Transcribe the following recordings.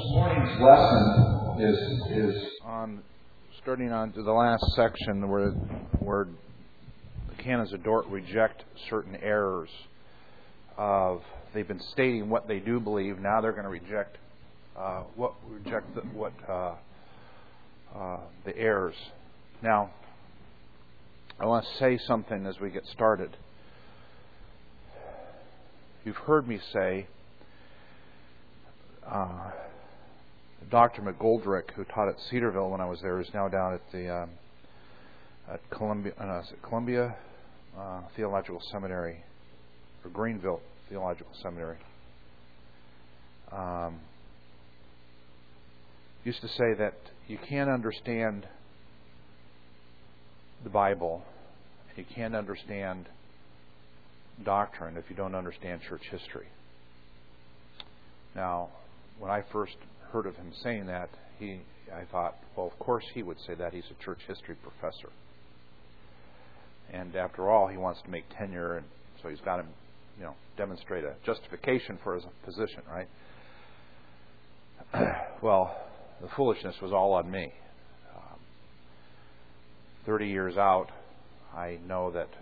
morning's lesson is on starting on to the last section where the canons of Dort reject certain errors of. They've been stating what they do believe. Now they're going to reject the errors. Now, I want to say something as we get started. You've heard me say Dr. McGoldrick, who taught at Cedarville when I was there, is now down at the at Columbia Theological Seminary, or Greenville Theological Seminary. Used to say that you can't understand the Bible, you can't understand doctrine if you don't understand church history. Now, when I first heard of him saying that, I thought, well, of course he would say that. He's a church history professor. And after all, he wants to make tenure, and so he's got to, demonstrate a justification for his position, right? Well, the foolishness was all on me. 30 years out, I know that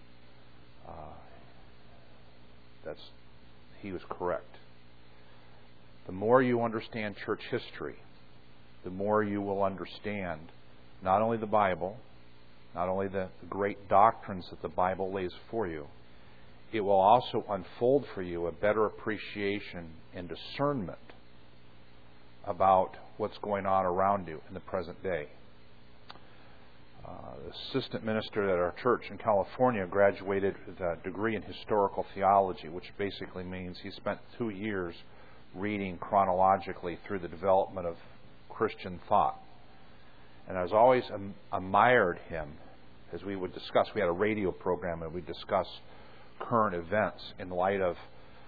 he was correct. The more you understand church history, the more you will understand not only the Bible, not only the great doctrines that the Bible lays for you, it will also unfold for you a better appreciation and discernment about what's going on around you in the present day. The assistant minister at our church in California graduated with a degree in historical theology, which basically means he spent 2 years reading chronologically through the development of Christian thought. And I was always admired him as we would discuss. We had a radio program and we'd discuss current events in light of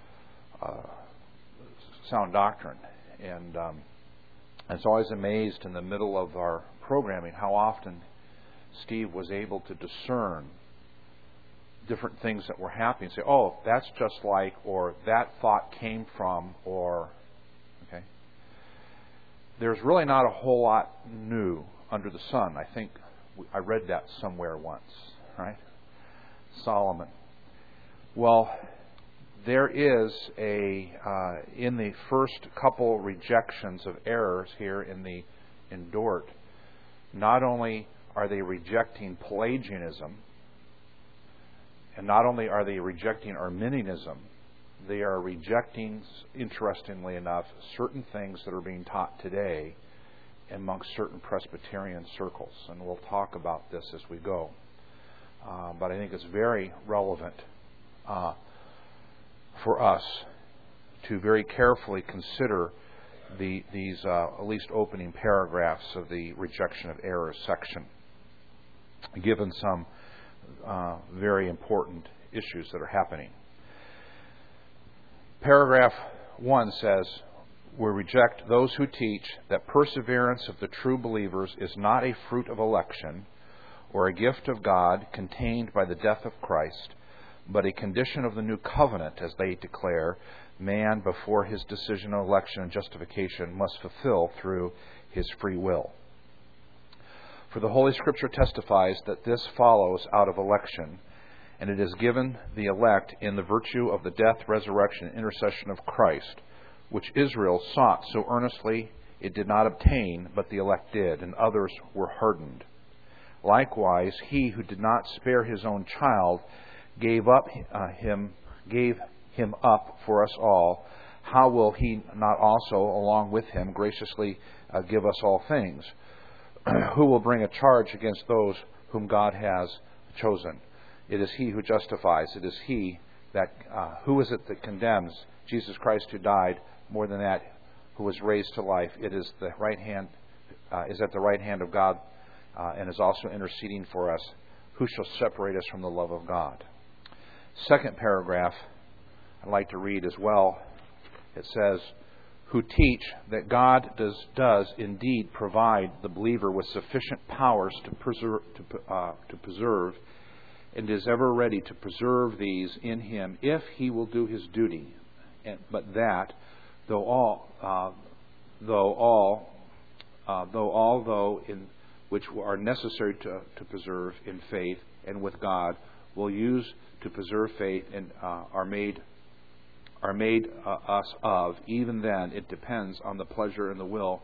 sound doctrine. And I was always amazed in the middle of our programming how often Steve was able to discern different things that were happening. Say, oh, that's just like, or that thought came from, or, okay. There's really not a whole lot new under the sun. I think I read that somewhere once, right? Solomon. Well, there is in the first couple rejections of errors here in Dort, not only are they rejecting Pelagianism, and not only are they rejecting Arminianism, they are rejecting, interestingly enough, certain things that are being taught today amongst certain Presbyterian circles. And we'll talk about this as we go. But I think it's very relevant for us to very carefully consider these at least opening paragraphs of the rejection of errors section, given some very important issues that are happening. Paragraph 1 says, we reject those who teach that perseverance of the true believers is not a fruit of election or a gift of God contained by the death of Christ, but a condition of the new covenant, as they declare, man before his decision of election and justification must fulfill through his free will. For the Holy Scripture testifies that this follows out of election, and it is given the elect in the virtue of the death, resurrection, and intercession of Christ, which Israel sought so earnestly it did not obtain, but the elect did, and others were hardened. Likewise, he who did not spare his own child gave him up for us all. How will he not also, along with him, graciously give us all things? Who will bring a charge against those whom God has chosen? It is he who justifies. It is he that, who is it that condemns? Jesus Christ, who died, more than that, who was raised to life. It is the right hand, is at the right hand of God, and is also interceding for us. Who shall separate us from the love of God? Second paragraph, I'd like to read as well. It says, who teach that God does indeed provide the believer with sufficient powers to preserve, and is ever ready to preserve these in him if he will do his duty. But that, though though all in which are necessary to preserve in faith and with God, will use to preserve faith and are made us of. Even then, it depends on the pleasure and the will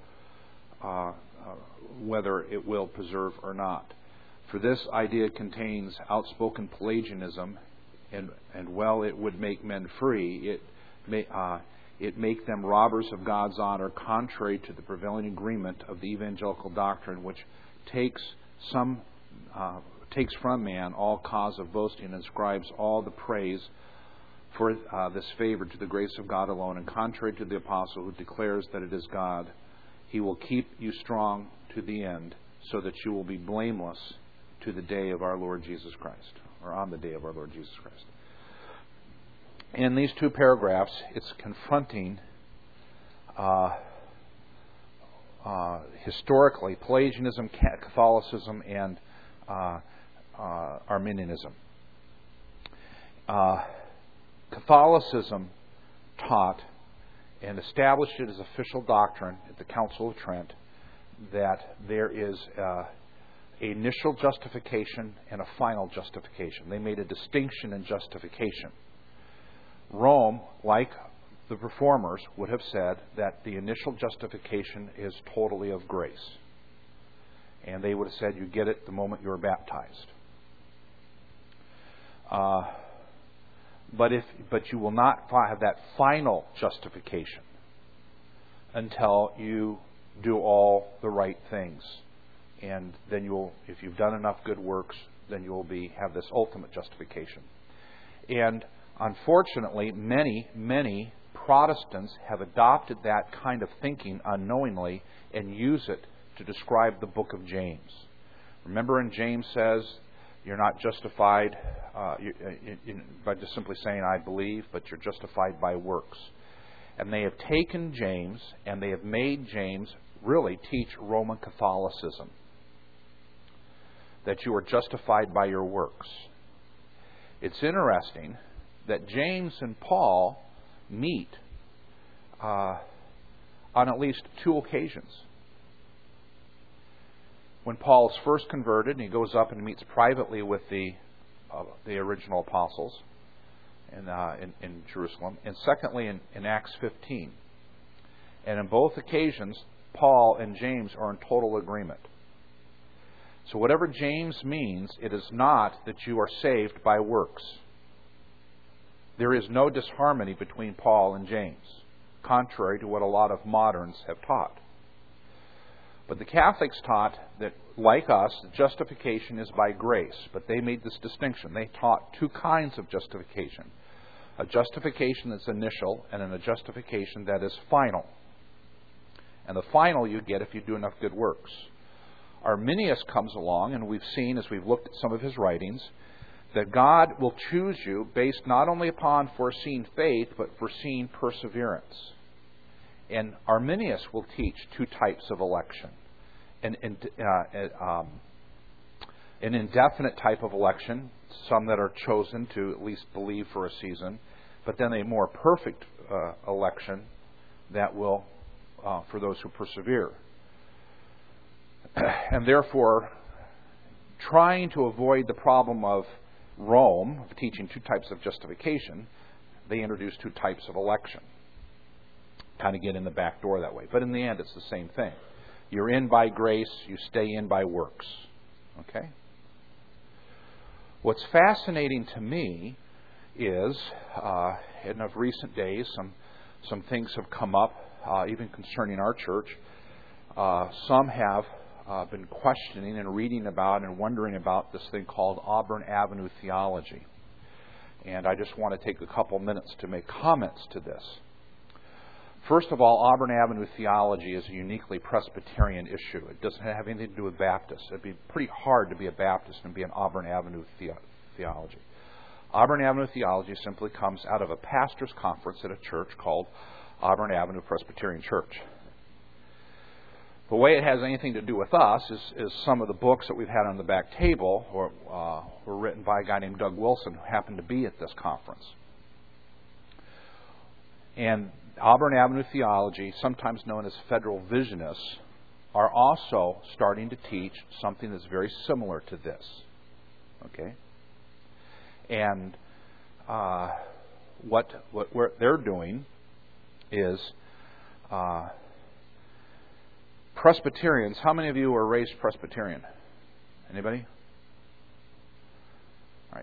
whether it will preserve or not. For this idea contains outspoken Pelagianism, and while it would make men free, it make them robbers of God's honor, contrary to the prevailing agreement of the evangelical doctrine, which takes from man all cause of boasting and ascribes all the praise for this favor to the grace of God alone, and contrary to the apostle who declares that it is God. He will keep you strong to the end, so that you will be blameless to the day of our Lord Jesus Christ, or on the day of our Lord Jesus Christ. In these two paragraphs, it's confronting historically Pelagianism, Catholicism, and Arminianism. Catholicism taught and established it as official doctrine at the Council of Trent that there is an initial justification and a final justification. They made a distinction in justification. Rome, like the Reformers, would have said that the initial justification is totally of grace. And they would have said you get it the moment you are baptized. But you will not have that final justification until you do all the right things. And then if you've done enough good works, then you will have this ultimate justification. And unfortunately, many Protestants have adopted that kind of thinking unknowingly and use it to describe the book of James. Remember, in James says, you're not justified by just simply saying, I believe, but you're justified by works. And they have taken James and they have made James really teach Roman Catholicism, that you are justified by your works. It's interesting that James and Paul meet on at least two occasions. When Paul is first converted, and he goes up and meets privately with the original apostles in Jerusalem, and secondly in Acts 15. And in both occasions, Paul and James are in total agreement. So whatever James means, it is not that you are saved by works. There is no disharmony between Paul and James, contrary to what a lot of moderns have taught. But the Catholics taught that, like us, justification is by grace. But they made this distinction. They taught two kinds of justification. A justification that's initial and a justification that is final. And the final you get if you do enough good works. Arminius comes along, and we've seen, as we've looked at some of his writings, that God will choose you based not only upon foreseen faith, but foreseen perseverance. And Arminius will teach two types of election. An indefinite type of election, some that are chosen to at least believe for a season, but then a more perfect election that will, for those who persevere. And therefore, trying to avoid the problem of Rome, of teaching two types of justification, they introduced two types of election. Kind of get in the back door that way. But in the end, it's the same thing. You're in by grace, you stay in by works. Okay? What's fascinating to me is, in of recent days, some things have come up, even concerning our church. Some have been questioning and reading about and wondering about this thing called Auburn Avenue theology. And I just want to take a couple minutes to make comments to this. First of all, Auburn Avenue theology is a uniquely Presbyterian issue. It doesn't have anything to do with Baptists. It'd be pretty hard to be a Baptist and be an Auburn Avenue theology. Auburn Avenue theology simply comes out of a pastor's conference at a church called Auburn Avenue Presbyterian Church. The way it has anything to do with us is some of the books that we've had on the back table were written by a guy named Doug Wilson, who happened to be at this conference. And Auburn Avenue Theology, sometimes known as Federal Visionists, are also starting to teach something that's very similar to this. Okay? And what they're doing is Presbyterians. How many of you were raised Presbyterian? Anybody? All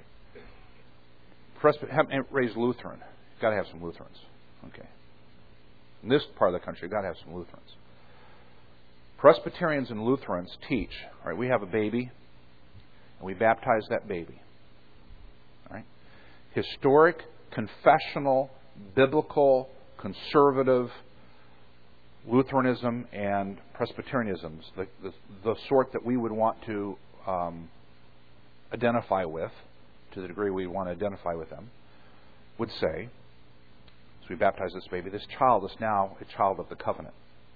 right. Raised Lutheran. You've got to have some Lutherans. Okay. In this part of the country, you've got to have some Lutherans. Presbyterians and Lutherans teach. All right, we have a baby, and we baptize that baby. All right. Historic, confessional, biblical, conservative Lutheranism and Presbyterianism, the sort that we would want to identify with, to the degree we want to identify with them, would say, as we baptize this baby, this child is now a child of the covenant.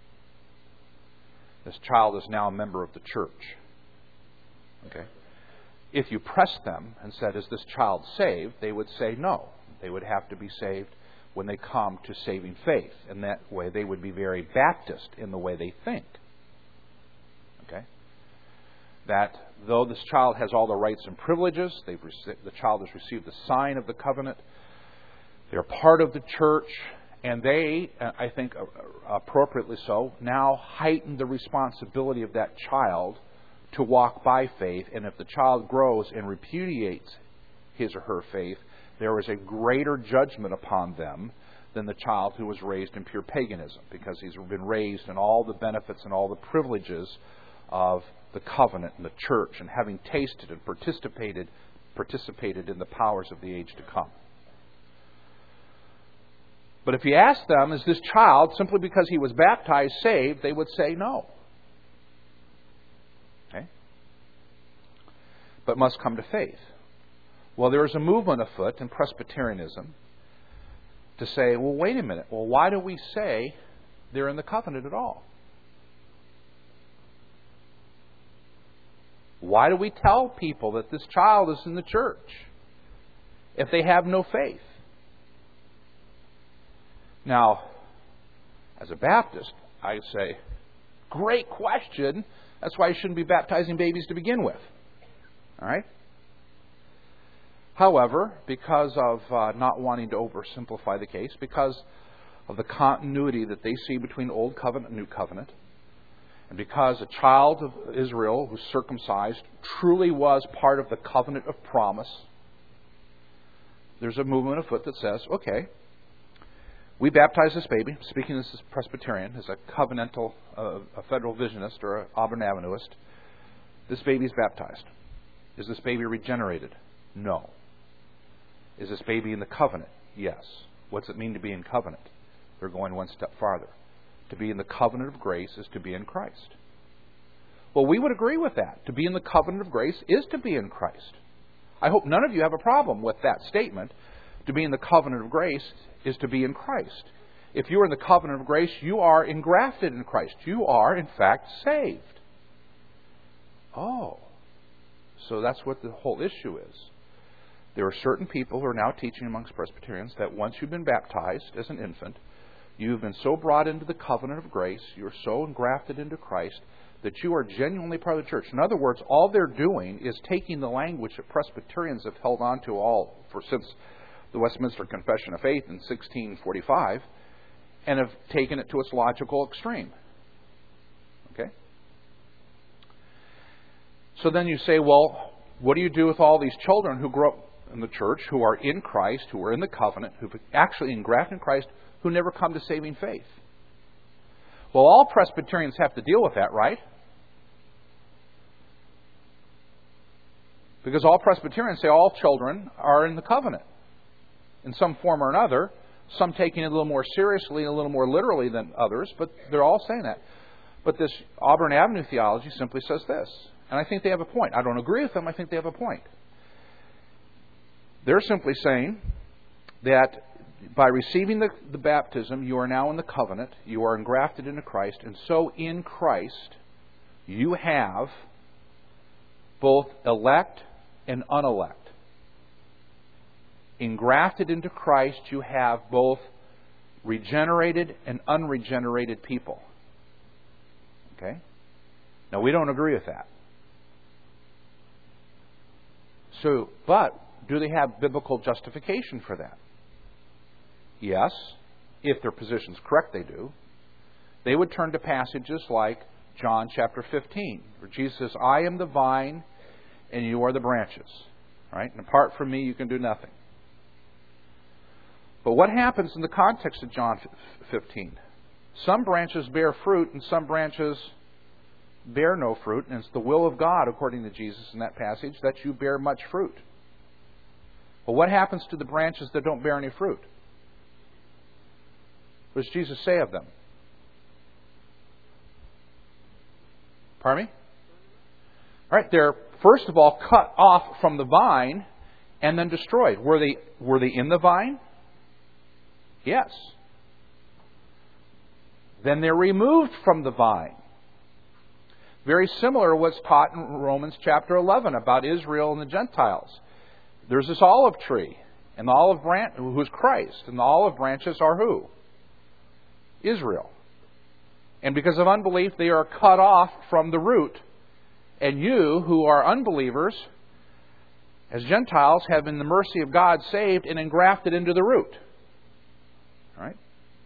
This child is now a member of the church. Okay? If you pressed them and said, is this child saved? They would say no. They would have to be saved when they come to saving faith. In that way, they would be very Baptist in the way they think. Okay? That though this child has all the rights and privileges, the child has received the sign of the covenant, they're part of the church, and they, I think appropriately so, now heighten the responsibility of that child to walk by faith. And if the child grows and repudiates his or her faith, there is a greater judgment upon them than the child who was raised in pure paganism, because he's been raised in all the benefits and all the privileges of the covenant and the church, and having tasted and participated in the powers of the age to come. But if you ask them, is this child, simply because he was baptized, saved, they would say no. Okay? But must come to faith. Well, there is a movement afoot in Presbyterianism to say, well, wait a minute. Well, why do we say they're in the covenant at all? Why do we tell people that this child is in the church if they have no faith? Now, as a Baptist, I say, great question. That's why you shouldn't be baptizing babies to begin with. All right? However, because of not wanting to oversimplify the case, because of the continuity that they see between Old Covenant and New Covenant, and because a child of Israel who's circumcised truly was part of the covenant of promise, there's a movement afoot that says, okay, we baptize this baby, speaking this as Presbyterian, as a covenantal, a Federal Visionist or an Auburn Avenuist. This baby is baptized. Is this baby regenerated? No. Is this baby in the covenant? Yes. What's it mean to be in covenant? They're going one step farther. To be in the covenant of grace is to be in Christ. Well, we would agree with that. To be in the covenant of grace is to be in Christ. I hope none of you have a problem with that statement. To be in the covenant of grace is to be in Christ. If you are in the covenant of grace, you are engrafted in Christ. You are, in fact, saved. Oh, so that's what the whole issue is. There are certain people who are now teaching amongst Presbyterians that once you've been baptized as an infant, you've been so brought into the covenant of grace, you're so engrafted into Christ, that you are genuinely part of the church. In other words, all they're doing is taking the language that Presbyterians have held on to since the Westminster Confession of Faith in 1645, and have taken it to its logical extreme. Okay? So then you say, well, what do you do with all these children who grow up in the church, who are in Christ, who are in the covenant, who've actually engrafted in Christ, who never come to saving faith? Well, all Presbyterians have to deal with that, right? Because all Presbyterians say all children are in the covenant in some form or another, some taking it a little more seriously and a little more literally than others, but they're all saying that. But this Auburn Avenue theology simply says this, and I think they have a point. I don't agree with them, I think they have a point. They're simply saying that by receiving the baptism, you are now in the covenant, you are engrafted into Christ, and so in Christ you have both elect and unelect. Engrafted into Christ, you have both regenerated and unregenerated people. Okay? Now, we don't agree with that. So, but do they have biblical justification for that? Yes. If their position's correct, they do. They would turn to passages like John chapter 15, where Jesus says, I am the vine and you are the branches. Right? And apart from me, you can do nothing. But what happens in the context of John 15? Some branches bear fruit and some branches bear no fruit. And it's the will of God, according to Jesus in that passage, that you bear much fruit. But what happens to the branches that don't bear any fruit? What does Jesus say of them? Pardon me? All right, they're first of all cut off from the vine and then destroyed. Were they in the vine? Yes. Then they're removed from the vine. Very similar to what's taught in Romans chapter 11 about Israel and the Gentiles. There's this olive tree, and the olive branch, who is Christ, and the olive branches are who? Israel. And because of unbelief, they are cut off from the root. And you, who are unbelievers, as Gentiles, have in the mercy of God saved and engrafted into the root. Right?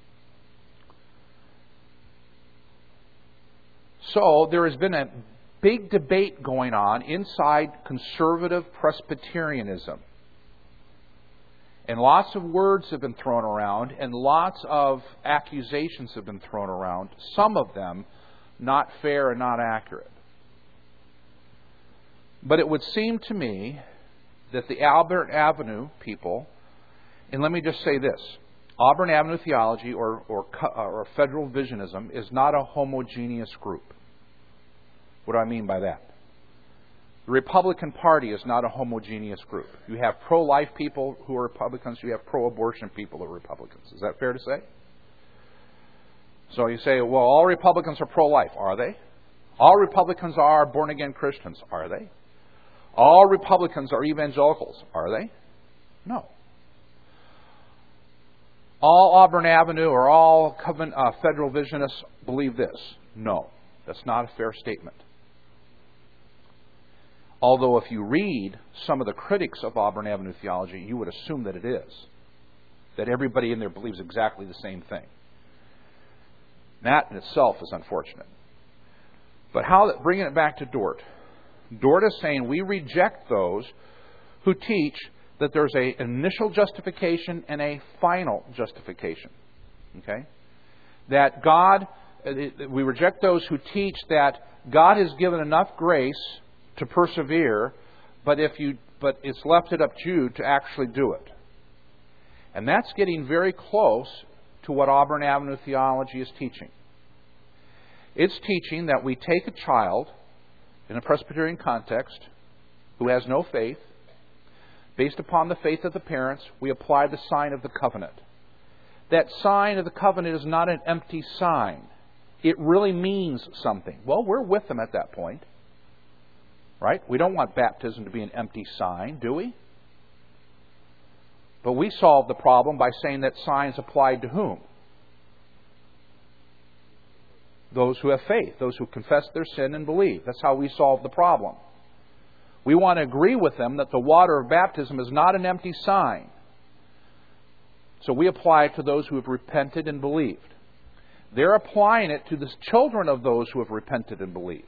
So there has been a big debate going on inside conservative Presbyterianism. And lots of words have been thrown around, and lots of accusations have been thrown around, some of them not fair and not accurate. But it would seem to me that the Auburn Avenue people, and let me just say this, Auburn Avenue theology or federal visionism is not a homogeneous group. What do I mean by that? The Republican Party is not a homogeneous group. You have pro-life people who are Republicans. You have pro-abortion people who are Republicans. Is that fair to say? So you say, well, all Republicans are pro-life. Are they? All Republicans are born-again Christians. Are they? All Republicans are evangelicals. Are they? No. All Auburn Avenue or all federal visionists believe this. No. That's not a fair statement. Although if you read some of the critics of Auburn Avenue theology, you would assume that it is. That everybody in there believes exactly the same thing. That in itself is unfortunate. But bringing it back to Dort. Dort is saying we reject those who teach that there's an initial justification and a final justification. Okay? That we reject those who teach that God has given enough grace to persevere, but it's left it up to you to actually do it. And that's getting very close to what Auburn Avenue theology is teaching. It's teaching that we take a child in a Presbyterian context who has no faith. Based upon the faith of the parents, we apply the sign of the covenant. That sign of the covenant is not an empty sign. It really means something. Well, we're with them at that point. Right? We don't want baptism to be an empty sign, do we? But we solve the problem by saying that signs applied to whom? Those who have faith, those who confess their sin and believe. That's how we solve the problem. We want to agree with them that the water of baptism is not an empty sign. So we apply it to those who have repented and believed. They're applying it to the children of those who have repented and believed.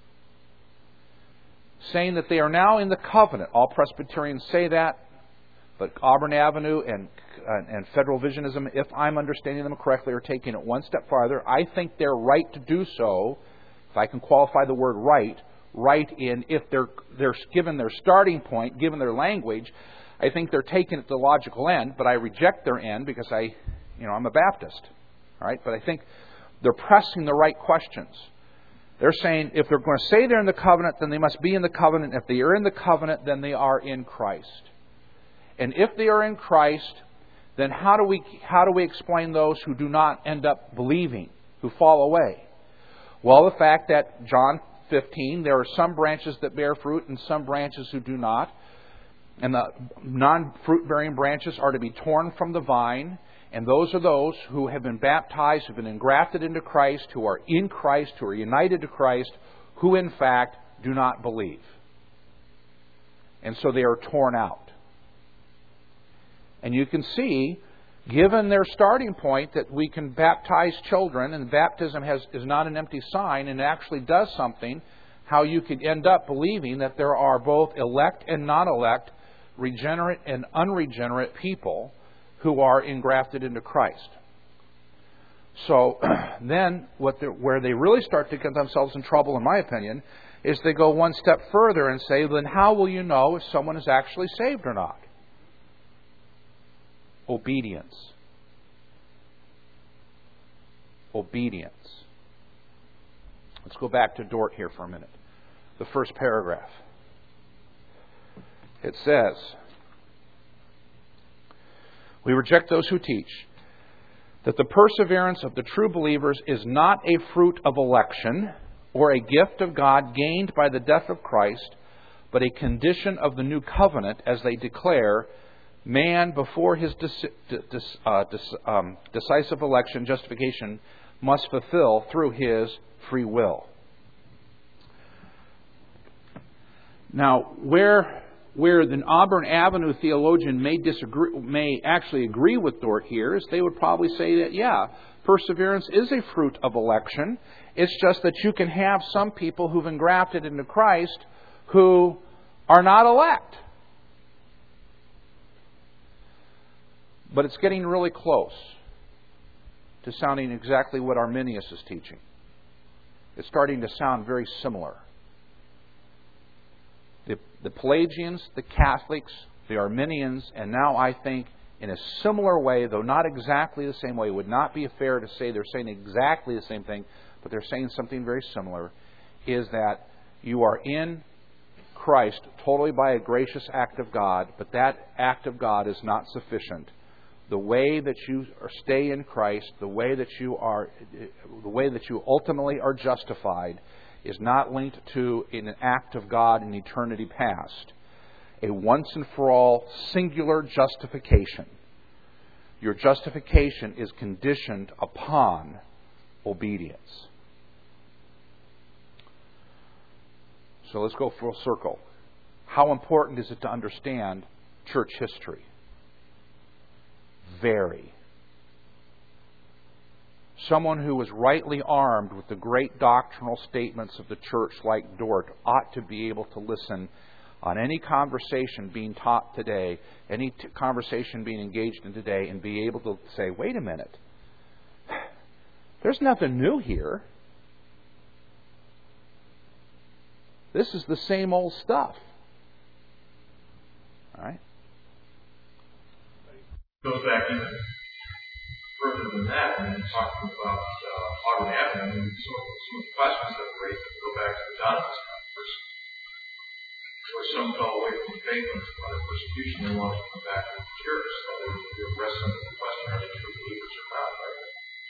Saying that they are now in the covenant. All Presbyterians say that, but Auburn Avenue and Federal Visionism, if I'm understanding them correctly, are taking it one step farther. I think they're right to do so, if I can qualify the word right in if they're given their starting point, given their language, I think they're taking it to the logical end, but I reject their end because I'm a Baptist. All right? But I think they're pressing the right questions. They're saying if they're going to say they're in the covenant, then they must be in the covenant. If they are in the covenant, then they are in Christ. And if they are in Christ, then how do we explain those who do not end up believing, who fall away? Well, the fact that John 15, there are some branches that bear fruit and some branches who do not. And the non-fruit-bearing branches are to be torn from the vine. And those are those who have been baptized, who have been engrafted into Christ, who are in Christ, who are united to Christ, who in fact do not believe. And so they are torn out. And you can see, given their starting point, that we can baptize children, and baptism is not an empty sign, and it actually does something, how you could end up believing that there are both elect and non-elect, regenerate and unregenerate people who are engrafted into Christ. So then, where they really start to get themselves in trouble, in my opinion, is they go one step further and say, then how will you know if someone is actually saved or not? Obedience. Obedience. Let's go back to Dort here for a minute. The first paragraph. It says, we reject those who teach that the perseverance of the true believers is not a fruit of election or a gift of God gained by the death of Christ, but a condition of the new covenant, as they declare, man before his decisive election, justification, must fulfill through his free will. Now, where the Auburn Avenue theologian may actually agree with Dort here is they would probably say that, yeah, perseverance is a fruit of election. It's just that you can have some people who've engrafted into Christ who are not elect. But it's getting really close to sounding exactly what Arminius is teaching. It's starting to sound very similar. The Pelagians, the Catholics, the Arminians, and now I think in a similar way, though not exactly the same way, it would not be fair to say they're saying exactly the same thing, but they're saying something very similar, is that you are in Christ totally by a gracious act of God, but that act of God is not sufficient. The way that you stay in Christ, the way that you ultimately are justified, is not linked to an act of God in eternity past. A once and for all singular justification. Your justification is conditioned upon obedience. So let's go full circle. How important is it to understand church history? Very. Someone who is rightly armed with the great doctrinal statements of the church like Dort ought to be able to listen on any conversation being taught today, any conversation being engaged in today, and be able to say, wait a minute, there's nothing new here. This is the same old stuff. All right? Goes back even further than that, when you're talking about Auburn Avenue, some of the questions that were raised go back to the Donatist controversy, where some fell away from the faith and by the persecution, they wanted to come back to the church. So they were wrestling with the question, are they true believers or not, right?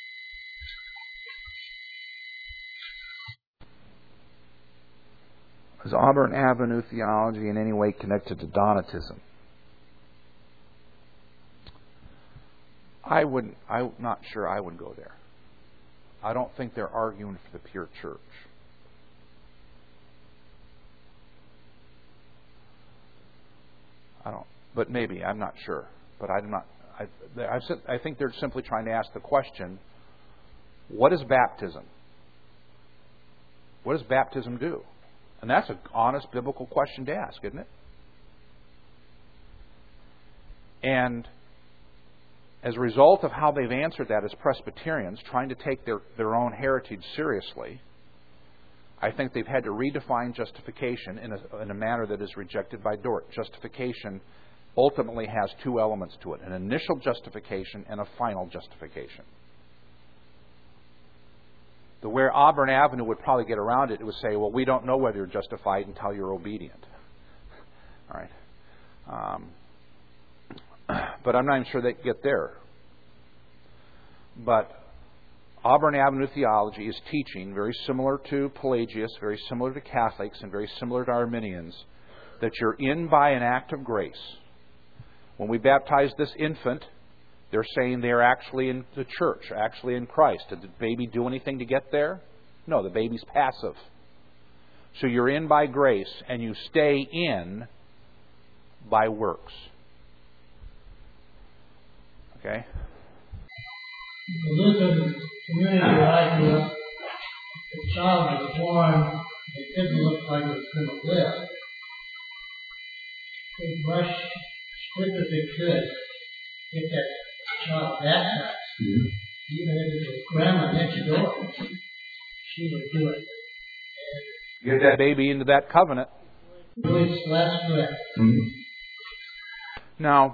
Is Auburn Avenue theology in any way connected to Donatism? I'm not sure I would go there. I don't think they're arguing for the pure church. But maybe, I'm not sure. But I'm not. I think they're simply trying to ask the question: what is baptism? What does baptism do? And that's an honest biblical question to ask, isn't it? And as a result of how they've answered that as Presbyterians, trying to take their own heritage seriously, I think they've had to redefine justification in a manner that is rejected by Dort. Justification ultimately has two elements to it: an initial justification and a final justification. The where Auburn Avenue would probably get around it would say, well, we don't know whether you're justified until you're obedient. All right. But I'm not even sure they can get there. But Auburn Avenue theology is teaching, very similar to Pelagius, very similar to Catholics, and very similar to Arminians, that you're in by an act of grace. When we baptize this infant, They're saying they're actually in the church, actually in Christ. Did the baby do anything to get there? No, the baby's passive. So you're in by grace, and you stay in by works. Okay? The Lutheran community where I grew up, the child was born, it didn't look like it was going to live. They rushed as quick as they could, get that child baptized. Even if it was grandma next door, she would do it. Get that baby into that covenant. Really, that's correct. Now,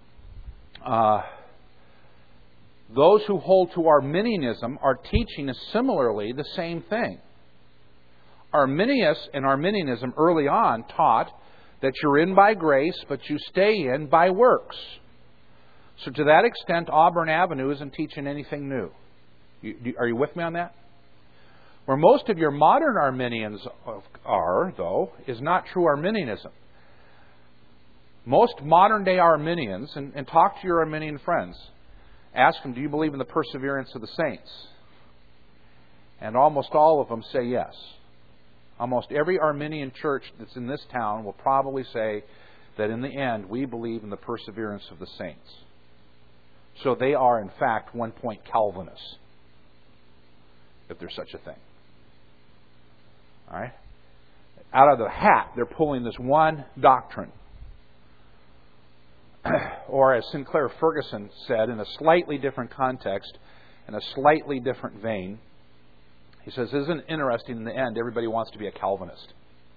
those who hold to Arminianism are teaching us similarly the same thing. Arminius and Arminianism early on taught that you're in by grace, but you stay in by works. So to that extent, Auburn Avenue isn't teaching anything new. Are you with me on that? Where most of your modern Arminians are, though, is not true Arminianism. Most modern-day Arminians, and talk to your Arminian friends, ask them, do you believe in the perseverance of the saints? And almost all of them say yes. Almost every Arminian church that's in this town will probably say that in the end, we believe in the perseverance of the saints. So they are, in fact, one-point Calvinists, if there's such a thing. All right? Out of the hat, they're pulling this one doctrine. Or as Sinclair Ferguson said, in a slightly different context, in a slightly different vein, he says, isn't it interesting, in the end, everybody wants to be a Calvinist.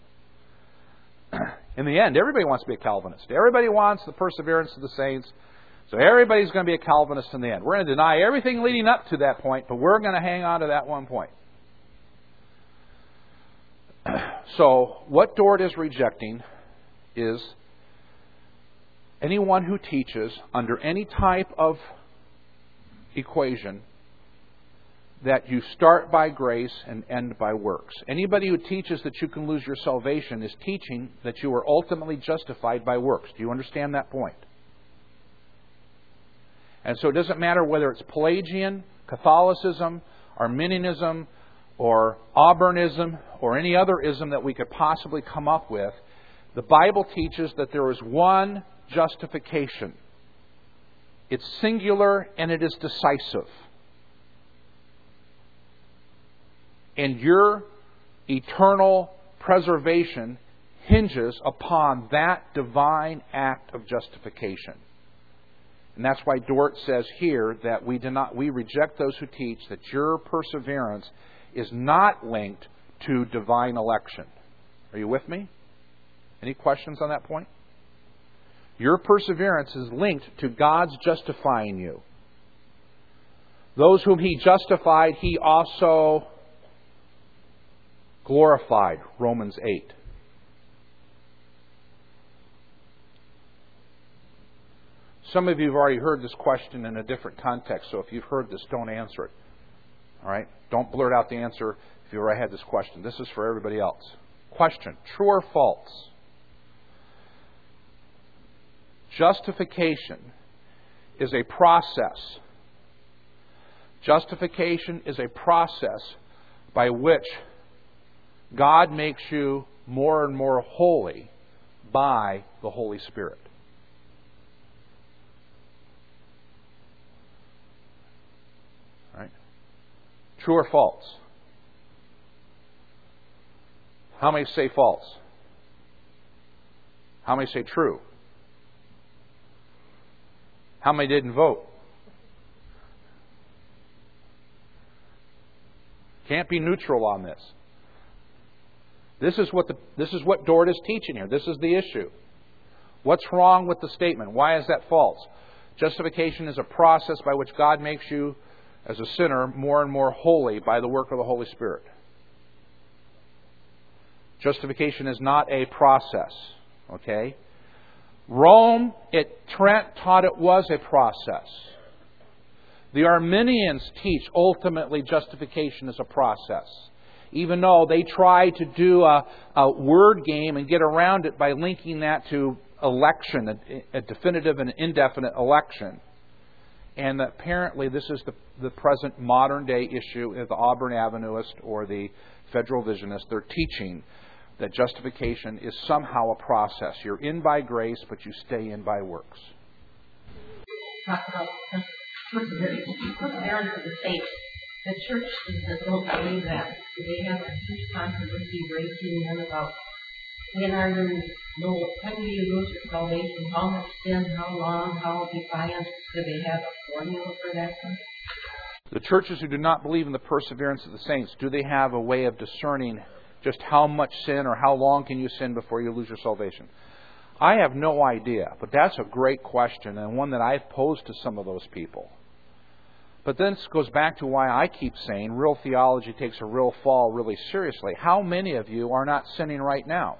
In the end, everybody wants to be a Calvinist. Everybody wants the perseverance of the saints. So everybody's going to be a Calvinist in the end. We're going to deny everything leading up to that point, but we're going to hang on to that one point. So what Dort is rejecting is anyone who teaches under any type of equation that you start by grace and end by works. Anybody who teaches that you can lose your salvation is teaching that you are ultimately justified by works. Do you understand that point? And so it doesn't matter whether it's Pelagian, Catholicism, Arminianism, or Auburnism, or any other ism that we could possibly come up with. The Bible teaches that there is one justification. It's singular and it is decisive. And your eternal preservation hinges upon that divine act of justification. And that's why Dort says here that we reject those who teach that your perseverance is not linked to divine election. Are you with me? Any questions on that point? Your perseverance is linked to God's justifying you. Those whom He justified, He also glorified. Romans 8. Some of you have already heard this question in a different context, so if you've heard this, don't answer it. All right? Don't blurt out the answer if you've already had this question. This is for everybody else. Question: true or false? Justification is a process. Justification is a process by which God makes you more and more holy by the Holy Spirit. Right? True or false? How many say false? How many say true? How many didn't vote? Can't be neutral on this. This is what Dort is teaching here. This is the issue. What's wrong with the statement? Why is that false? Justification is a process by which God makes you, as a sinner, more and more holy by the work of the Holy Spirit. Justification is not a process. Okay? Rome at Trent taught it was a process. The Arminians teach ultimately justification is a process. Even though they try to do a word game and get around it by linking that to election, a definitive and indefinite election. And apparently this is the present modern day issue of the Auburn Adventist or the Federal Visionist. They're teaching that justification is somehow a process. You're in by grace, but you stay in by works. Talk about perseverance of the saints. The church does not believe that. They have a huge controversy raging in about when do you lose your salvation, how much sin, how long, how defiant. Do they have a formula for that? The churches who do not believe in the perseverance of the saints, do they have a way of discerning just how much sin or how long can you sin before you lose your salvation? I have no idea, but that's a great question and one that I've posed to some of those people. But then this goes back to why I keep saying real theology takes a real fall really seriously. How many of you are not sinning right now?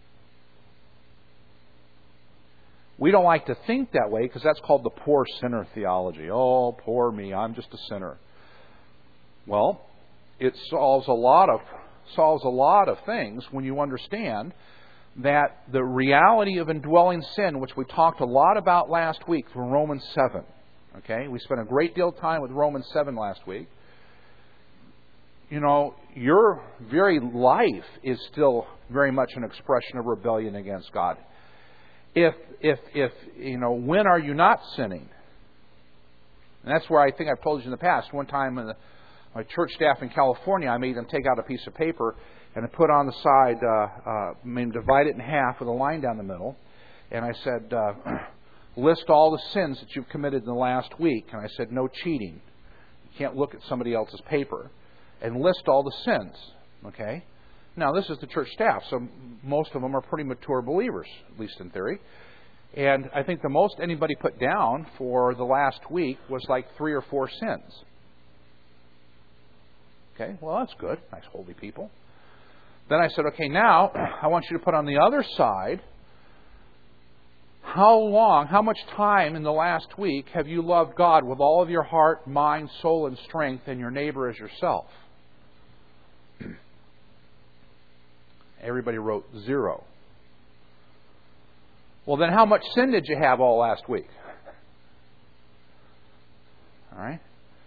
We don't like to think that way because that's called the poor sinner theology. Oh, poor me, I'm just a sinner. Well, it solves a lot of things when you understand that the reality of indwelling sin, which we talked a lot about last week from Romans 7. Okay, we spent a great deal of time with Romans 7 last week. You know, your very life is still very much an expression of rebellion against God. If you know, when are you not sinning? And that's where I think I've told you in the past. One time, my church staff in California, I made them take out a piece of paper and I put on the side, divide it in half with a line down the middle, and I said, list all the sins that you've committed in the last week. And I said, no cheating. You can't look at somebody else's paper. And list all the sins. Okay? Now, this is the church staff, so most of them are pretty mature believers, at least in theory. And I think the most anybody put down for the last week was like 3 or 4 sins. Okay, well, that's good. Nice, holy people. Then I said, okay, now I want you to put on the other side, how much time in the last week have you loved God with all of your heart, mind, soul, and strength, and your neighbor as yourself? Everybody wrote 0. Well, then how much sin did you have all last week? All right?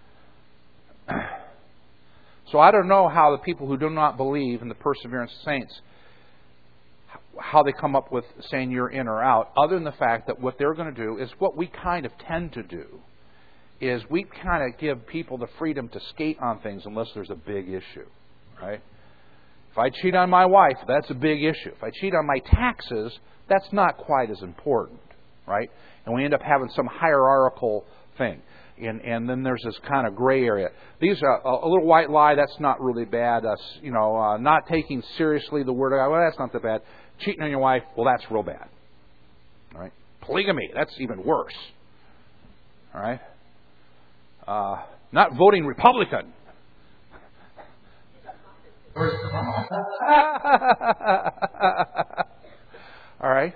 So I don't know how the people who do not believe in the perseverance of saints, how they come up with saying you're in or out, other than the fact that what they're going to do is what we kind of tend to do, is we kind of give people the freedom to skate on things unless there's a big issue, right? If I cheat on my wife, that's a big issue. If I cheat on my taxes, that's not quite as important, right? And we end up having some hierarchical thing. And then there's this kind of gray area. These are a little white lie, that's not really bad. Not taking seriously the word of God, well, that's not that bad. Cheating on your wife, well, that's real bad. All right? Polygamy, that's even worse. All right? Not voting Republican. All right.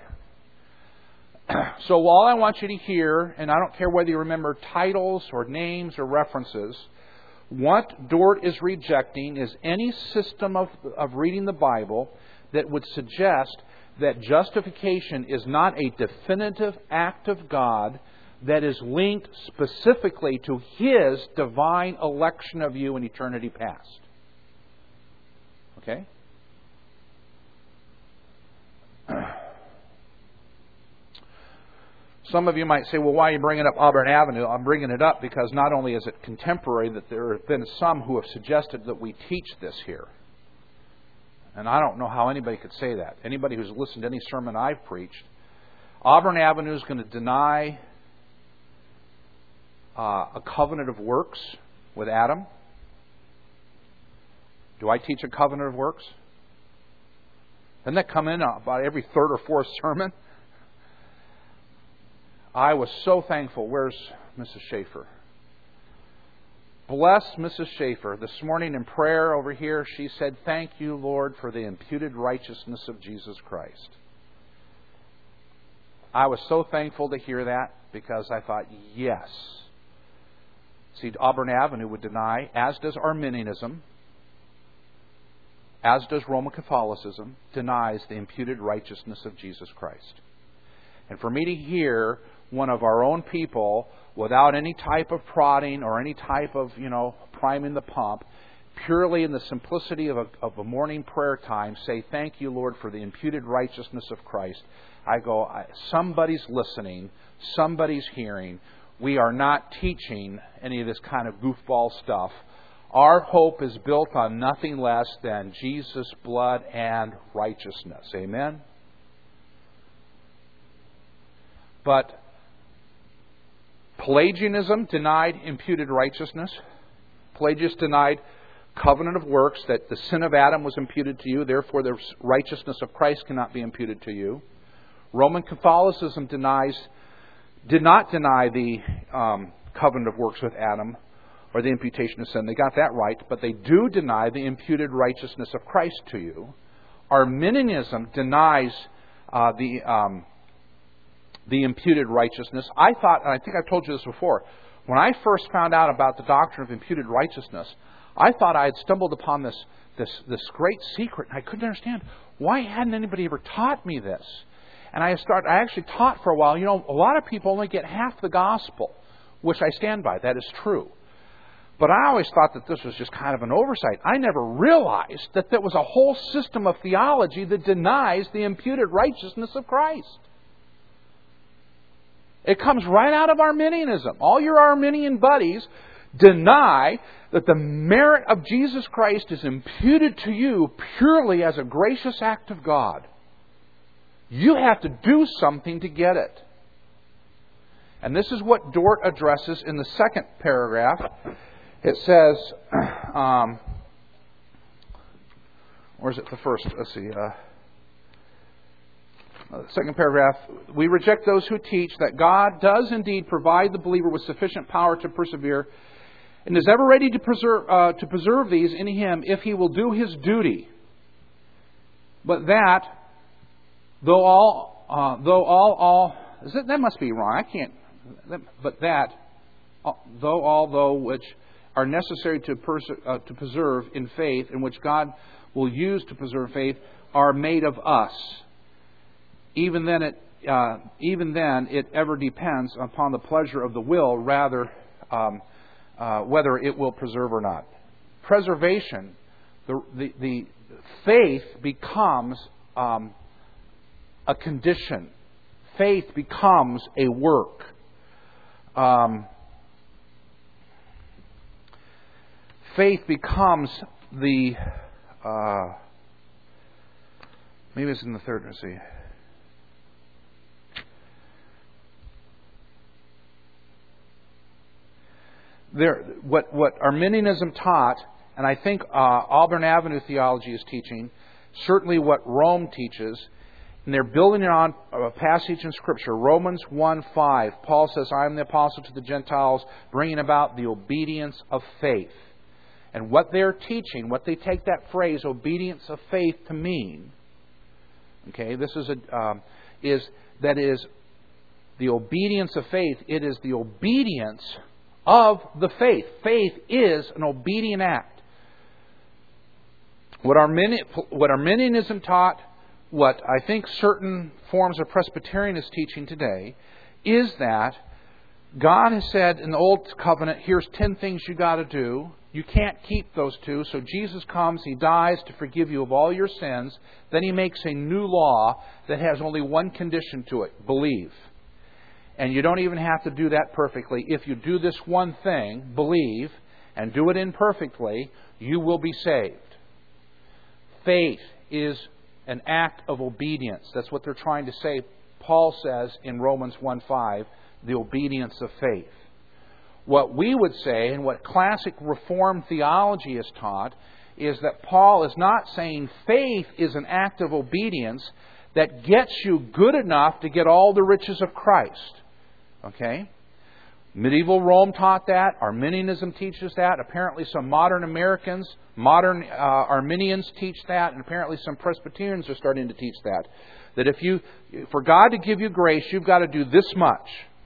So all I want you to hear, and I don't care whether you remember titles or names or references, what Dort is rejecting is any system of reading the Bible that would suggest that justification is not a definitive act of God that is linked specifically to His divine election of you in eternity past. Okay? Some of you might say, well, why are you bringing up Auburn Avenue? I'm bringing it up because not only is it contemporary, that there have been some who have suggested that we teach this here. And I don't know how anybody could say that. Anybody who's listened to any sermon I've preached, Auburn Avenue is going to deny a covenant of works with Adam. Do I teach a covenant of works? Doesn't that come in about every third or fourth sermon? I was so thankful. Where's Mrs. Schaefer? Bless Mrs. Schaefer. This morning in prayer over here, she said, "Thank you, Lord, for the imputed righteousness of Jesus Christ." I was so thankful to hear that because I thought, yes. See, Auburn Avenue would deny, as does Arminianism, as does Roman Catholicism, denies the imputed righteousness of Jesus Christ. And for me to hear one of our own people, without any type of prodding or any type of, priming the pump, purely in the simplicity of a morning prayer time, say, thank you, Lord, for the imputed righteousness of Christ. I go, somebody's listening, somebody's hearing. We are not teaching any of this kind of goofball stuff. Our hope is built on nothing less than Jesus' blood and righteousness. Amen? But Pelagianism denied imputed righteousness. Pelagius denied covenant of works, that the sin of Adam was imputed to you, therefore the righteousness of Christ cannot be imputed to you. Roman Catholicism did not deny the covenant of works with Adam, or the imputation of sin. They got that right, but they do deny the imputed righteousness of Christ to you. Arminianism denies the imputed righteousness. I thought, and I think I've told you this before, when I first found out about the doctrine of imputed righteousness, I thought I had stumbled upon this great secret, and I couldn't understand why hadn't anybody ever taught me this. And I actually taught for a while. A lot of people only get half the gospel, which I stand by. That is true. But I always thought that this was just kind of an oversight. I never realized that there was a whole system of theology that denies the imputed righteousness of Christ. It comes right out of Arminianism. All your Arminian buddies deny that the merit of Jesus Christ is imputed to you purely as a gracious act of God. You have to do something to get it. And this is what Dort addresses in the second paragraph. It says, or is it the first? Let's see. Second paragraph. We reject those who teach that God does indeed provide the believer with sufficient power to persevere, and is ever ready to preserve these in Him if he will do his duty. But that, that must be wrong. I can't. But that, though which are necessary to preserve in faith, and which God will use to preserve faith, are made of us. Even then, it ever depends upon the pleasure of the will, rather whether it will preserve or not. Preservation, the faith becomes a condition. Faith becomes a work. Faith becomes the... maybe it's in the third. Let's see. What Arminianism taught, and I think Auburn Avenue theology is teaching, certainly what Rome teaches, and they're building it on a passage in Scripture, Romans 1:5. Paul says, I am the apostle to the Gentiles, bringing about the obedience of faith. And what they're teaching, what they take that phrase, obedience of faith, to mean, okay, this is the obedience of faith. It is the obedience of the faith. Faith is an obedient act. What Arminianism taught, what I think certain forms of Presbyterian is teaching today, is that God has said in the Old Covenant, here's 10 things you got to do. You can't keep those 2. So Jesus comes, He dies to forgive you of all your sins. Then He makes a new law that has only one condition to it: believe. And you don't even have to do that perfectly. If you do this one thing, believe, and do it imperfectly, you will be saved. Faith is an act of obedience. That's what they're trying to say. Paul says in Romans 1:5, the obedience of faith. What we would say, and what classic Reformed theology is taught, is that Paul is not saying faith is an act of obedience that gets you good enough to get all the riches of Christ. Okay? Medieval Rome taught that. Arminianism teaches that. Apparently some modern Americans, modern Arminians teach that. And apparently some Presbyterians are starting to teach that. That for God to give you grace, you've got to do this much.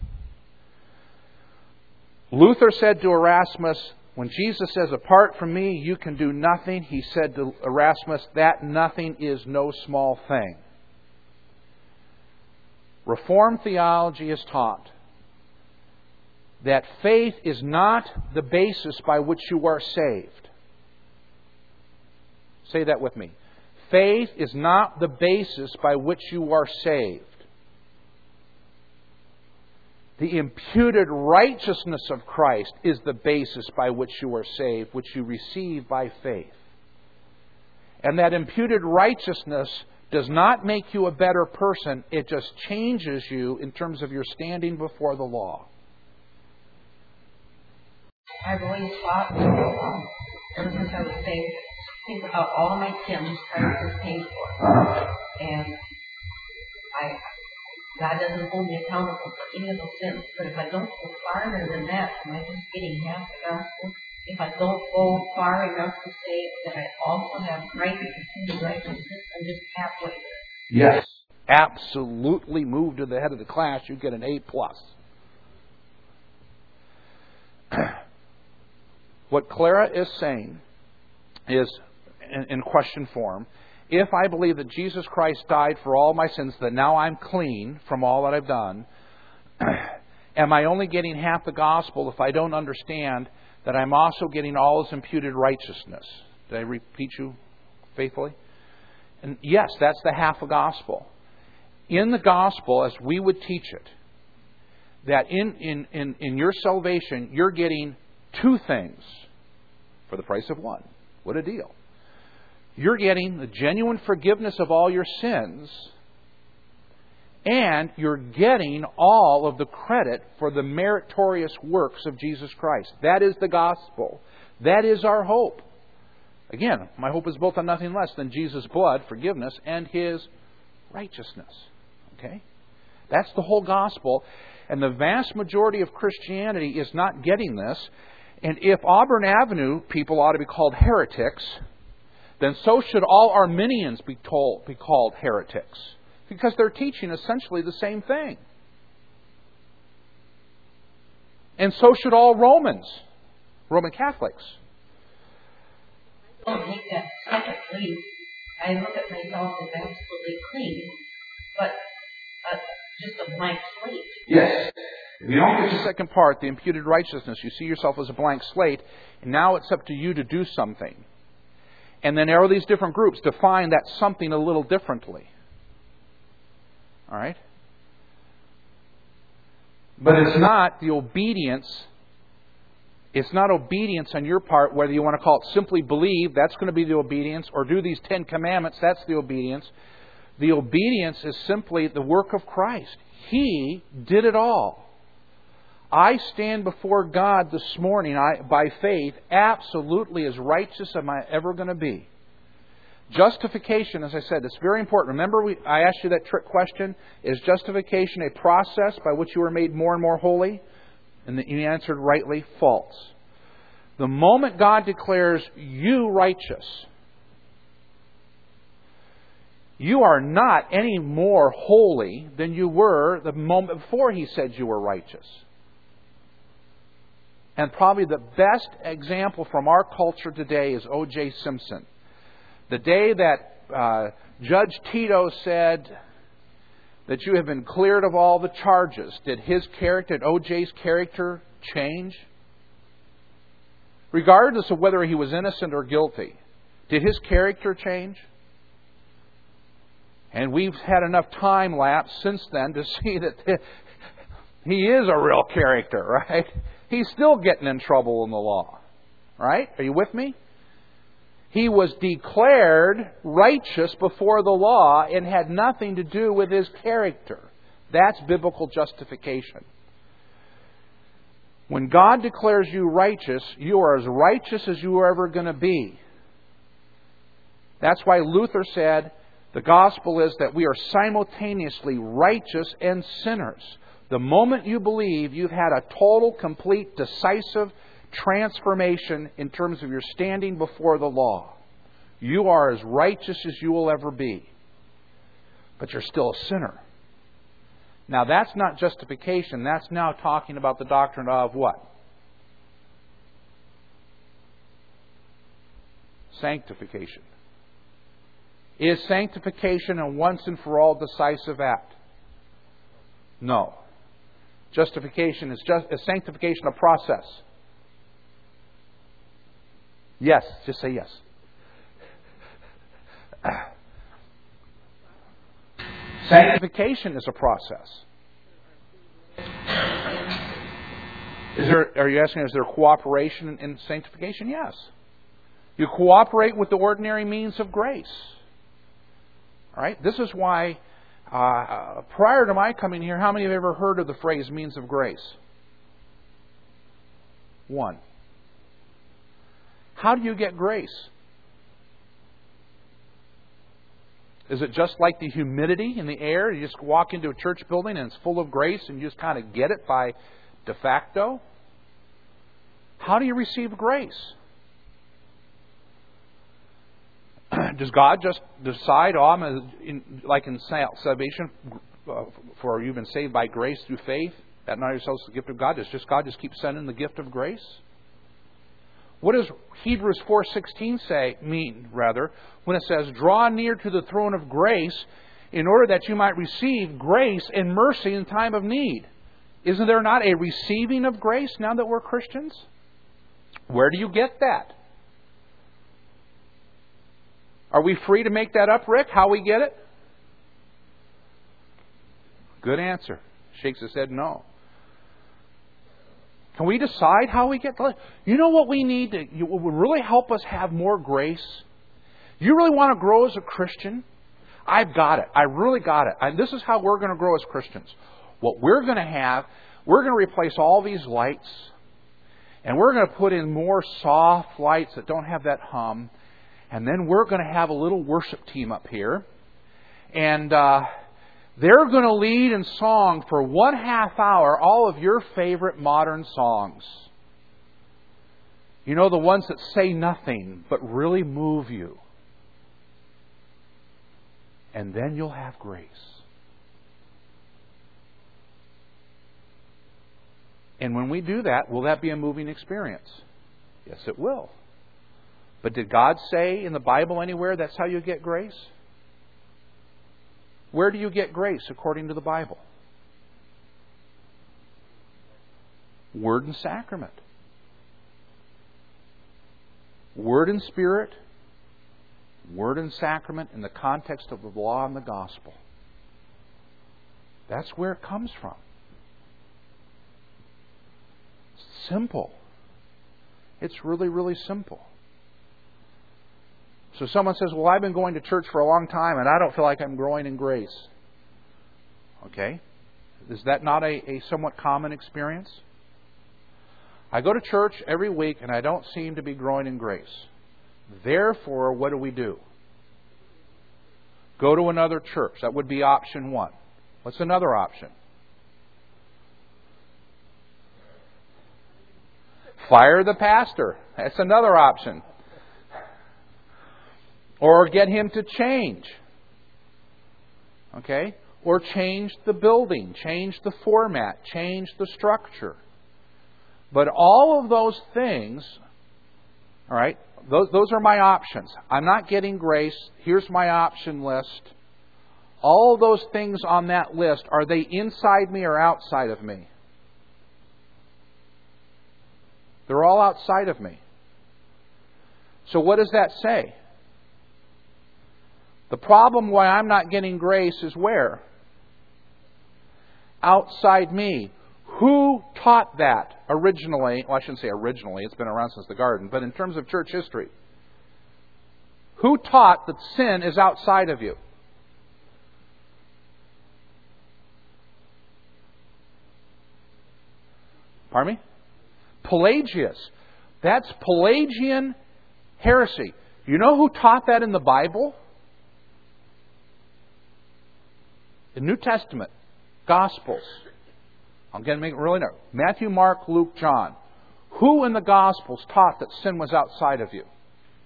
Luther said to Erasmus, when Jesus says, apart from me, you can do nothing, he said to Erasmus, that nothing is no small thing. Reformed theology is taught that faith is not the basis by which you are saved. Say that with me. Faith is not the basis by which you are saved. The imputed righteousness of Christ is the basis by which you are saved, which you receive by faith. And that imputed righteousness does not make you a better person. It just changes you in terms of your standing before the law. I've always thought, ever since I was saved, think about all my sins Christ has paid for. And God doesn't hold me accountable for any of those sins. But if I don't go farther than that, am I just getting half the gospel? If I don't go far enough to say that I also have right and continued righteousness, I'm just halfway there. Yes. Absolutely move to the head of the class, you get an A+. What Clara is saying is, in question form, if I believe that Jesus Christ died for all my sins, that now I'm clean from all that I've done, am I only getting half the gospel if I don't understand that I'm also getting all His imputed righteousness? Did I repeat you faithfully? And yes, that's the half a gospel. In the gospel, as we would teach it, that in your salvation, you're getting two things for the price of one. What a deal. You're getting the genuine forgiveness of all your sins, and you're getting all of the credit for the meritorious works of Jesus Christ. That is the gospel. That is our hope. Again, my hope is built on nothing less than Jesus' blood, forgiveness, and His righteousness. Okay? That's the whole gospel. And the vast majority of Christianity is not getting this. And if Auburn Avenue people ought to be called heretics, then so should all Arminians be called heretics. Because they're teaching essentially the same thing. And so should all Roman Catholics. I don't make that second leap. I look at myself as absolutely clean, but just a blank slate. Yes. If you don't get the second part, the imputed righteousness, you see yourself as a blank slate, and now it's up to you to do something. And then there are these different groups define that something a little differently. All right? But it's not the obedience. It's not obedience on your part, whether you want to call it simply believe, that's going to be the obedience, or do these 10 commandments, that's the obedience. The obedience is simply the work of Christ. He did it all. I stand before God this morning by faith absolutely as righteous as I ever going to be. Justification, as I said, it's very important. Remember I asked you that trick question? Is justification a process by which you are made more and more holy? And you answered rightly, false. The moment God declares you righteous, you are not any more holy than you were the moment before He said you were righteous. And probably the best example from our culture today is O.J. Simpson. The day that Judge Tito said that you have been cleared of all the charges, did O.J.'s character change? Regardless of whether he was innocent or guilty, did his character change? And we've had enough time lapse since then to see that he is a real character, right? He's still getting in trouble in the law. Right? Are you with me? He was declared righteous before the law and had nothing to do with his character. That's biblical justification. When God declares you righteous, you are as righteous as you are ever going to be. That's why Luther said the gospel is that we are simultaneously righteous and sinners. The moment you believe, you've had a total, complete, decisive transformation in terms of your standing before the law. You are as righteous as you will ever be. But you're still a sinner. Now that's not justification. That's now talking about the doctrine of what? Sanctification. Is sanctification a once and for all decisive act? No. Justification is sanctification a process? Yes. Just say yes. Sanctification is a process. Are you asking, is there cooperation in sanctification? Yes. You cooperate with the ordinary means of grace. All right? This is why, prior to my coming here, how many have ever heard of the phrase means of grace? One. How do you get grace? Is it just like the humidity in the air? You just walk into a church building and it's full of grace and you just kind of get it by de facto? How do you receive grace? Does God just decide, like in salvation, for you've been saved by grace through faith, that not yourselves the gift of God? Does God just keep sending the gift of grace? What does Hebrews 4:16 mean, when it says, draw near to the throne of grace in order that you might receive grace and mercy in time of need? Isn't there not a receiving of grace now that we're Christians? Where do you get that? Are we free to make that up, Rick? How we get it? Good answer. Shakes his head no. Can we decide how we get? You know what we need what would really help us have more grace? You really want to grow as a Christian? I've got it. I really got it. And this is how we're going to grow as Christians. What we're going to have, we're going to replace all these lights, and we're going to put in more soft lights that don't have that hum. And then we're going to have a little worship team up here. And they're going to lead in song for 1/2 hour all of your favorite modern songs. You know, the ones that say nothing but really move you. And then you'll have grace. And when we do that, will that be a moving experience? Yes, it will. But did God say in the Bible anywhere that's how you get grace? Where do you get grace according to the Bible? Word and sacrament. Word and spirit. Word and sacrament in the context of the law and the gospel. That's where it comes from. Simple. It's really, really simple. So someone says, well, I've been going to church for a long time and I don't feel like I'm growing in grace. Okay? Is that not a somewhat common experience? I go to church every week and I don't seem to be growing in grace. Therefore, what do? Go to another church. That would be option one. What's another option? Fire the pastor. That's another option. Or get him to change. Okay? Or change the building, change the format, change the structure. But all of those things, all right, those are my options. I'm not getting grace. Here's my option list. All those things on that list, are they inside me or outside of me? They're all outside of me. So what does that say? The problem why I'm not getting grace is where? Outside me. Who taught that originally? Well, I shouldn't say originally. It's been around since the garden. But in terms of church history. Who taught that sin is outside of you? Pardon me? Pelagius. That's Pelagian heresy. You know who taught that in the Bible? The New Testament. Gospels. I'm going to make it really narrow. Matthew, Mark, Luke, John. Who in the Gospels taught that sin was outside of you?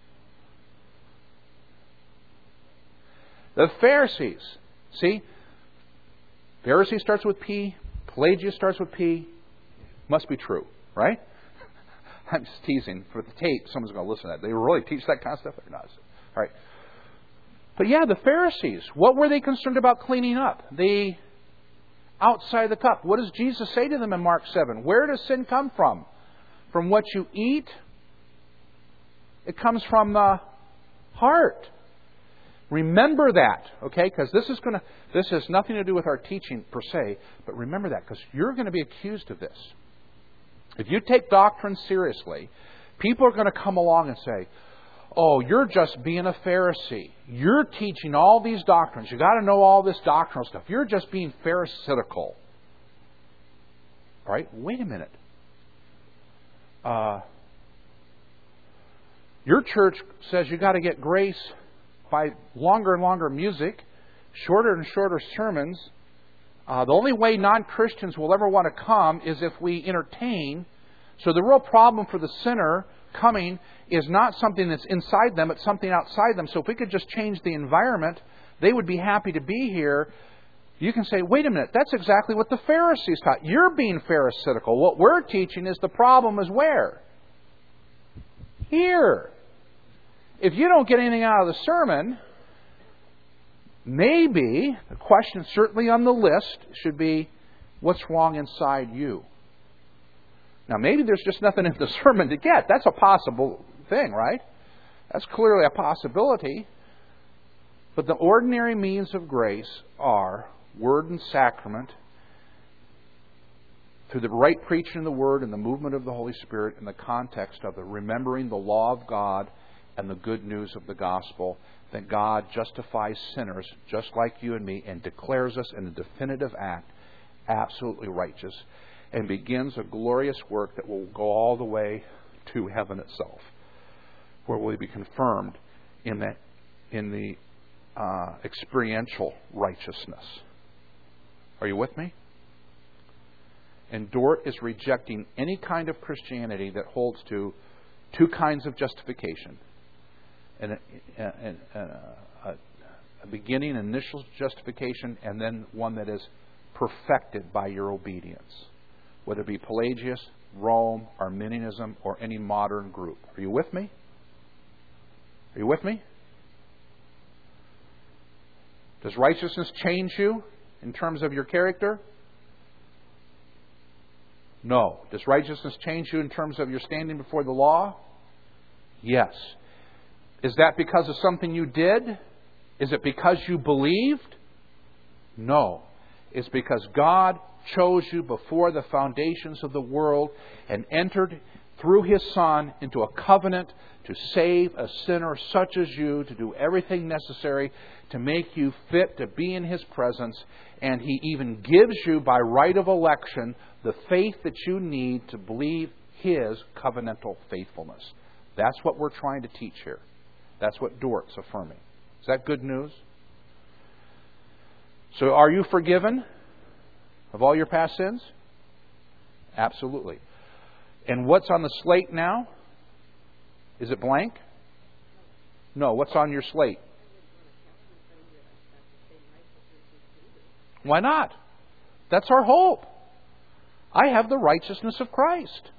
The Pharisees. See? Pharisee starts with P. Pelagius starts with P. Must be true, right? I'm just teasing. For the tape, someone's going to listen to that. They really teach that kind of stuff? Or not? All right. But yeah, the Pharisees. What were they concerned about cleaning up? The outside the cup. What does Jesus say to them in Mark 7? Where does sin come from? From what you eat? It comes from the heart. Remember that, okay? Because this has nothing to do with our teaching per se, but remember that, because you're going to be accused of this. If you take doctrine seriously, people are going to come along and say, "Oh, you're just being a Pharisee. You're teaching all these doctrines. You got to know all this doctrinal stuff. You're just being Pharisaical." All right, wait a minute. Your church says you got to get grace by longer and longer music, shorter and shorter sermons. The only way non-Christians will ever want to come is if we entertain. So the real problem for the sinner coming is not something that's inside them, it's something outside them. So if we could just change the environment, they would be happy to be here. You can say, wait a minute, that's exactly what the Pharisees taught. You're being Pharisaical. What we're teaching is the problem is where? Here. If you don't get anything out of the sermon, maybe the question certainly on the list should be, what's wrong inside you? Now, maybe there's just nothing in the sermon to get. That's a possible thing, right? That's clearly a possibility. But the ordinary means of grace are Word and Sacrament, through the right preaching of the Word and the movement of the Holy Spirit in the context of the remembering the law of God and the good news of the gospel, that God justifies sinners just like you and me and declares us in a definitive act absolutely righteous and begins a glorious work that will go all the way to heaven itself, where we'll be confirmed in the experiential righteousness. Are you with me? And Dort is rejecting any kind of Christianity that holds to two kinds of justification. A beginning, initial justification, and then one that is perfected by your obedience. Whether it be Pelagius, Rome, Arminianism, or any modern group. Are you with me? Are you with me? Does righteousness change you in terms of your character? No. Does righteousness change you in terms of your standing before the law? Yes. Is that because of something you did? Is it because you believed? No. It's because God chose you before the foundations of the world and entered through His Son into a covenant to save a sinner such as you, to do everything necessary to make you fit to be in His presence. And He even gives you, by right of election, the faith that you need to believe His covenantal faithfulness. That's what we're trying to teach here. That's what Dort's affirming. Is that good news? So are you forgiven of all your past sins? Absolutely. And what's on the slate now? Is it blank? No. What's on your slate? Why not? That's our hope. I have the righteousness of Christ.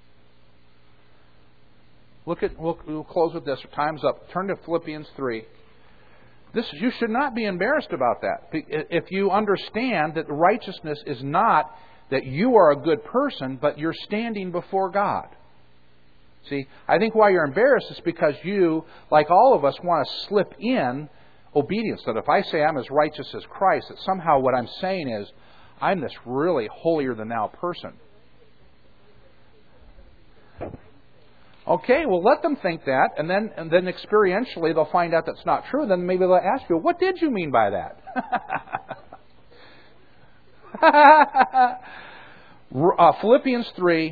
We'll close with this. Time's up. Turn to Philippians 3. You should not be embarrassed about that. If you understand that righteousness is not that you are a good person, but you're standing before God. See, I think why you're embarrassed is because you, like all of us, want to slip in obedience. That if I say I'm as righteous as Christ, that somehow what I'm saying is I'm this really holier than thou person. Okay, well, let them think that, and then experientially they'll find out that's not true. Then maybe they'll ask you, what did you mean by that? Philippians 3,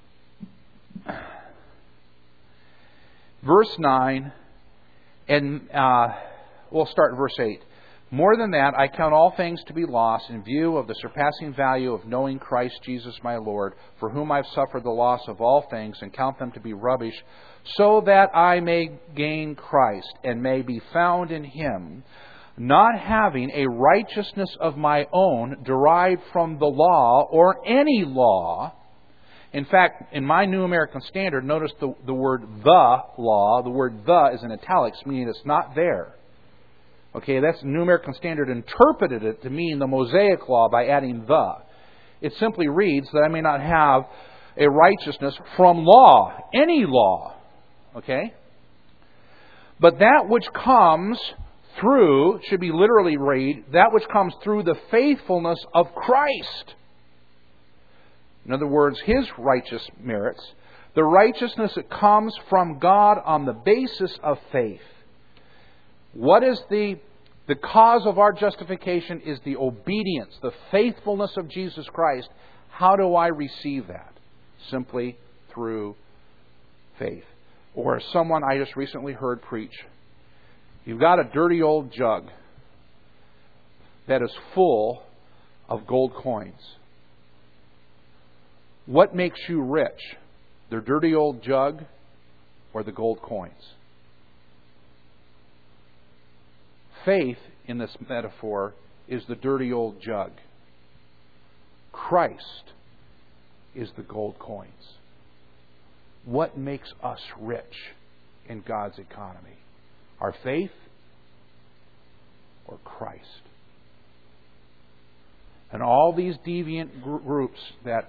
verse 9, and we'll start in verse 8. More than that, I count all things to be lost in view of the surpassing value of knowing Christ Jesus my Lord, for whom I've suffered the loss of all things, and count them to be rubbish, so that I may gain Christ, and may be found in Him, not having a righteousness of my own derived from the law, or any law. In fact, in my New American Standard, notice the word the law. The word the is in italics, meaning it's not there. Okay, that's New American Standard interpreted it to mean the Mosaic law by adding the. It simply reads that I may not have a righteousness from law, any law. Okay? But that which comes through, should be literally read, that which comes through the faithfulness of Christ. In other words, His righteous merits, the righteousness that comes from God on the basis of faith. What is the cause of our justification is the obedience, the faithfulness of Jesus Christ. How do I receive that? Simply through faith. Or as someone I just recently heard preach, you've got a dirty old jug that is full of gold coins. What makes you rich? The dirty old jug or the gold coins? Faith, in this metaphor, is the dirty old jug. Christ is the gold coins. What makes us rich in God's economy? Our faith or Christ? And all these deviant groups that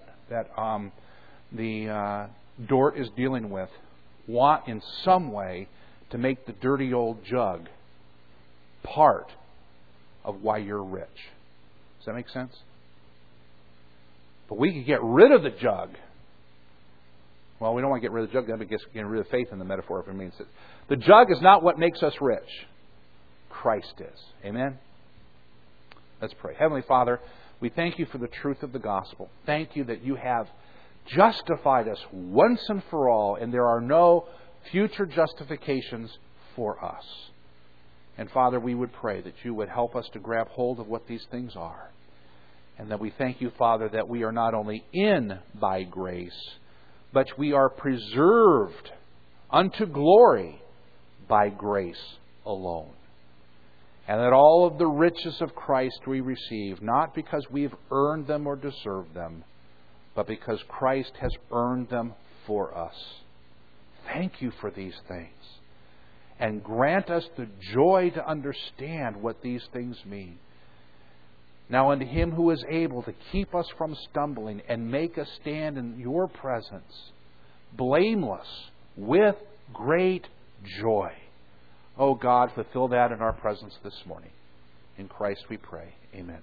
the Dort is dealing with want in some way to make the dirty old jug part of why you're rich. Does that make sense? But we could get rid of the jug. Well, we don't want to get rid of the jug. That gets getting rid of faith in the metaphor. If it means that the jug is not what makes us rich. Christ is. Amen? Let's pray. Heavenly Father, we thank You for the truth of the gospel. Thank You that You have justified us once and for all, and there are no future justifications for us. And Father, we would pray that You would help us to grab hold of what these things are. And that we thank You, Father, that we are not only in by grace, but we are preserved unto glory by grace alone. And that all of the riches of Christ we receive, not because we've earned them or deserved them, but because Christ has earned them for us. Thank You for these things. And grant us the joy to understand what these things mean. Now unto Him who is able to keep us from stumbling and make us stand in Your presence, blameless, with great joy. Oh God, fulfill that in our presence this morning. In Christ we pray. Amen.